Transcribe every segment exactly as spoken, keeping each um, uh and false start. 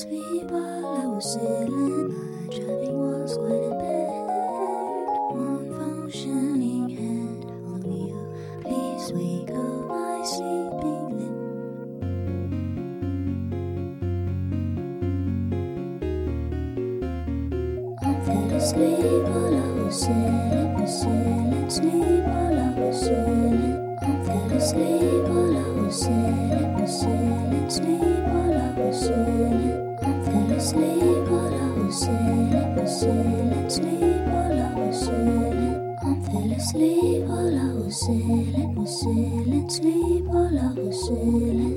asleep while I was sailing. My driving was quite impaired. One functioning hand on the wheel. Please wake up my sleeping limb. I fell asleep while I was sailing, was sailing, sleep while I was sailing. I fell asleep while I was sailing, was sailing, sleep while I was sailing. I fell asleep while I was sailing, was sailing, sleep while I was sailing. I fell asleep while I was sailing, was sailing, sleep while I was sailing.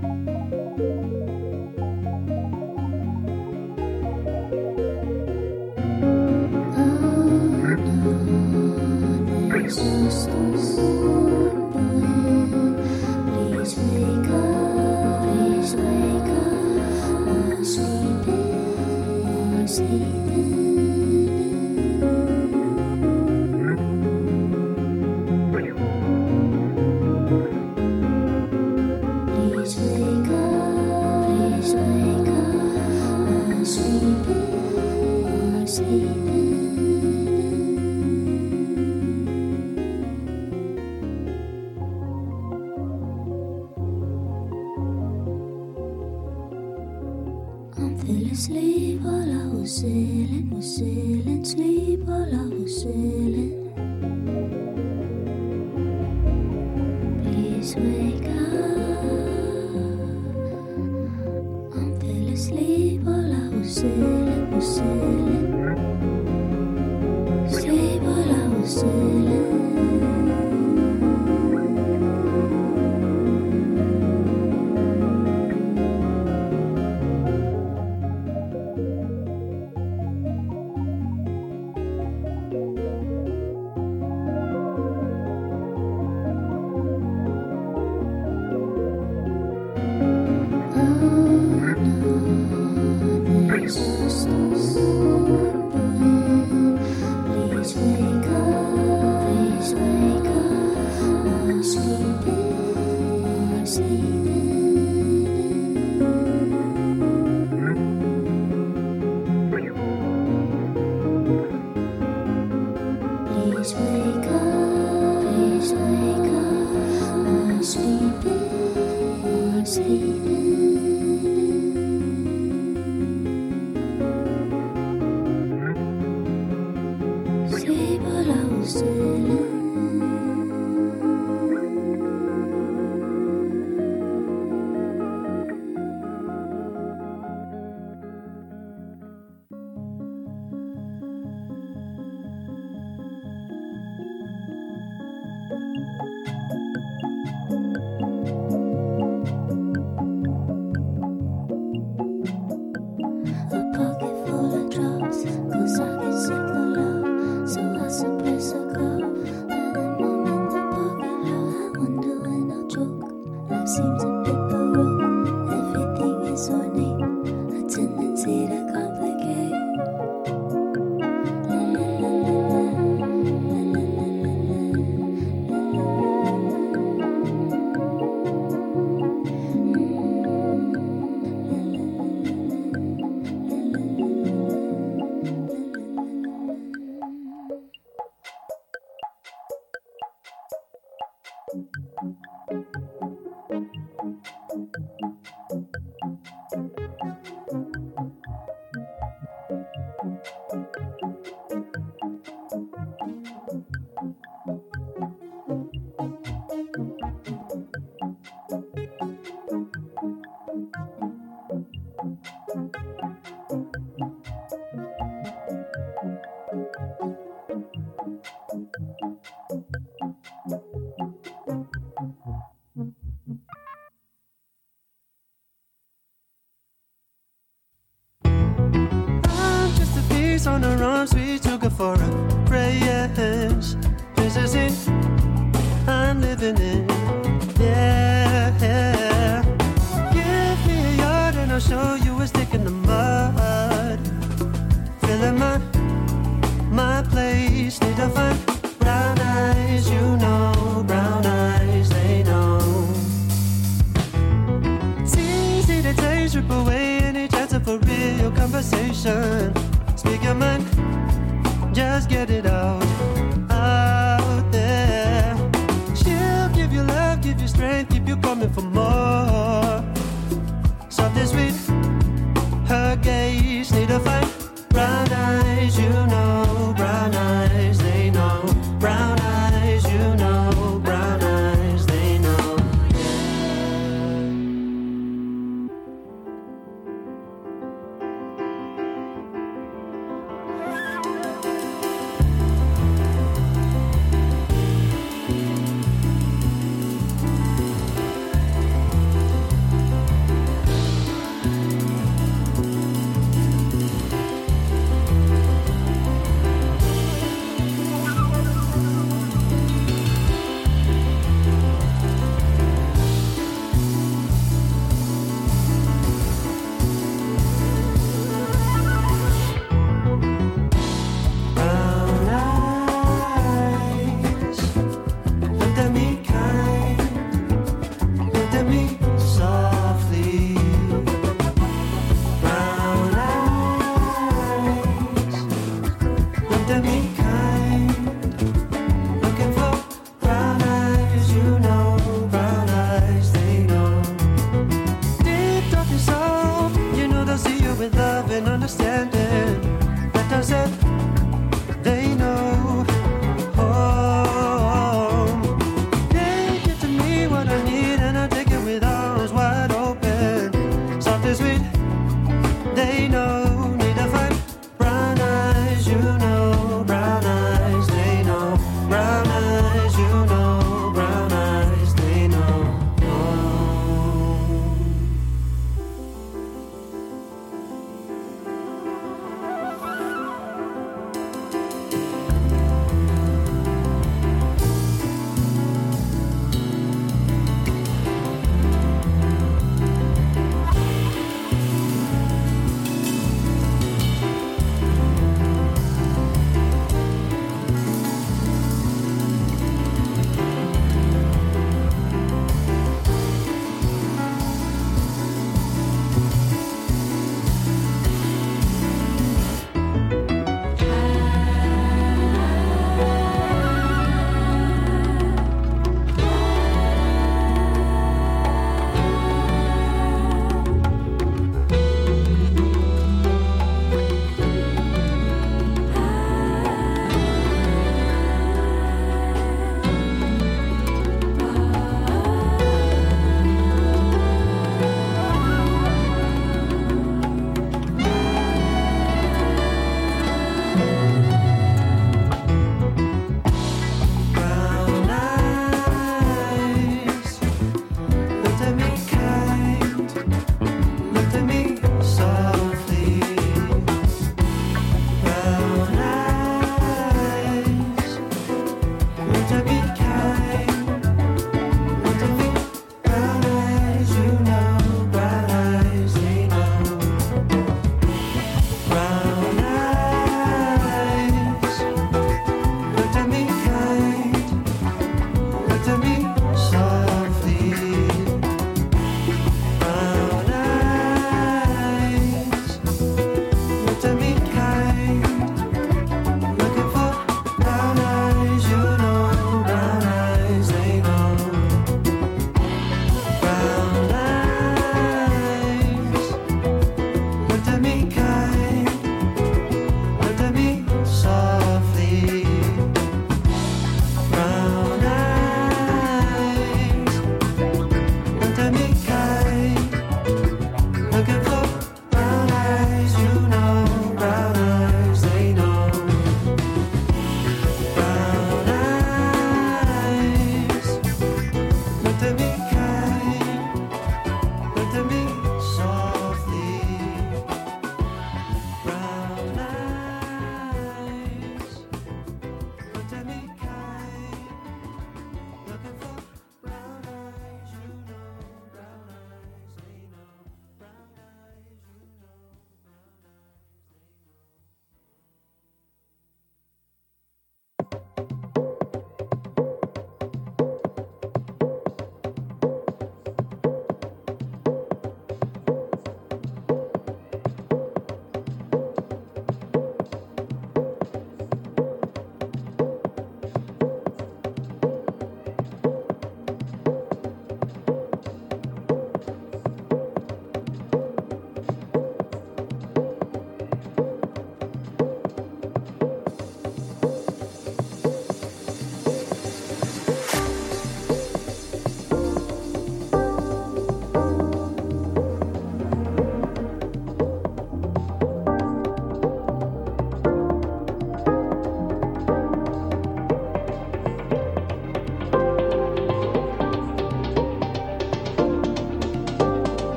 There's a storm brewing. Please wake up, please wake up. We're sleeping, we're sleeping. Please wake up, please wake up. We're sleeping, we're sleeping. Fell asleep while I was sailing, was sailing, sleep while I was sailing. Please wake up. I fell asleep while I was sailing, was sailing. Sleep while I was sailing. On the run, sweet sugar for a praise. This is it I'm living in. Yeah, yeah. Give me a yard and I'll show you a stick in the mud. Filling my my place, need to find brown eyes, you know, brown eyes, they know. It's easy to take, strip away any chance of a conversation. Speak your mind, just get it out, out there. She'll give you love, give you strength, keep you coming for more. Soft and sweet, her gaze need a fight. Brown eyes, you know, brown eyes, they know. Brown eyes, you know, brown eyes, they know.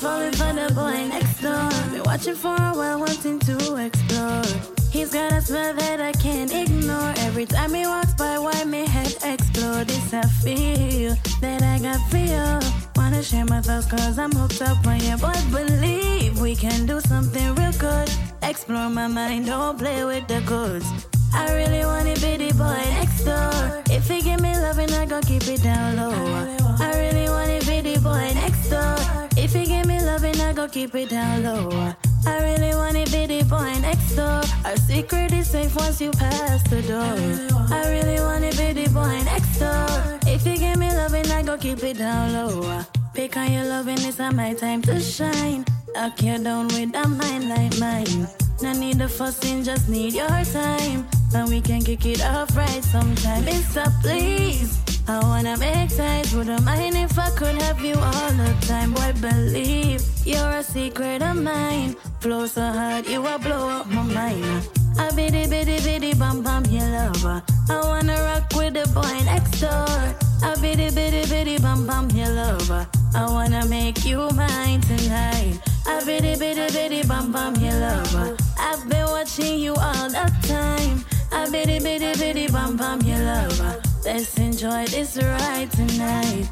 falling for the boy next door. Been watching for a while, wanting to explore. He's got a smell that I can't ignore. Every time he walks by, why my head explode? This I feel that I got feel. Wanna share my thoughts cause I'm hooked up on you. Boy, believe we can do something real good. Explore my mind, don't play with the goods. I really wanna be the boy next door. If he give me loving, I gon' keep it down low. I really wanna be the boy next door. If he give me loving, I gon' keep it down low. I really wanna be the boy next door. Our secret is safe once you pass the door. I really wanna be the boy next door. If you give me loving, I gon' keep it down low. Pick on your loving, it's not my time to shine. Knock you down with a mind like mine. No need the fussing, just need your time. And we can kick it off right sometime. It's a please. I wanna make ties. Wouldn't mind if I could have you all the time. Boy, believe you're a secret of mine. Flow so hard, you will blow up my mind. I bitty bitty bitty bum bum your lover. I wanna rock with the boy next door. I bitty bitty bitty bum bum your lover. I wanna make you mine tonight. I bitty bitty bitty bum bum your lover. I've been watching you all the time. I bitty bitty bitty bum bum your lover. Let's enjoy this ride tonight.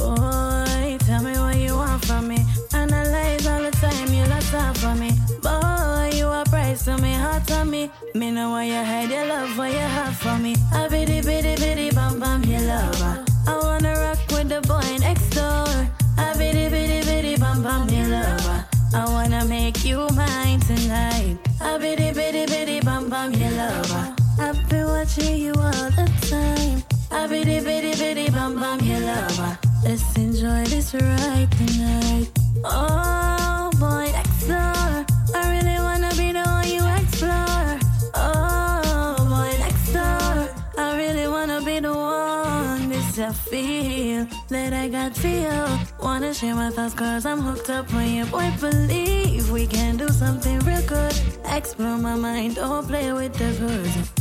Boy, tell me what you want from me. Analyze all the time you lost out for me. Boy, you are price to me, heart to me. Me know why you hide your love, what you have for me. I bitty bitty bitty bum bum your lover. I wanna rock with the boy next door. I bitty bitty bitty bum bum your lover. I wanna make you mine tonight. I bitty bitty bitty bum bum your lover. I've been watching you all the time. I bitty bitty bitty bum bum your lover. Let's enjoy this ride tonight. Oh boy, next door. I really wanna be the one you explore. Oh boy, next door. I really wanna be the one. This I feel that I got feel. Wanna share my thoughts cause I'm hooked up on you. Boy, believe we can do something real good. Explore my mind, don't play with the goods.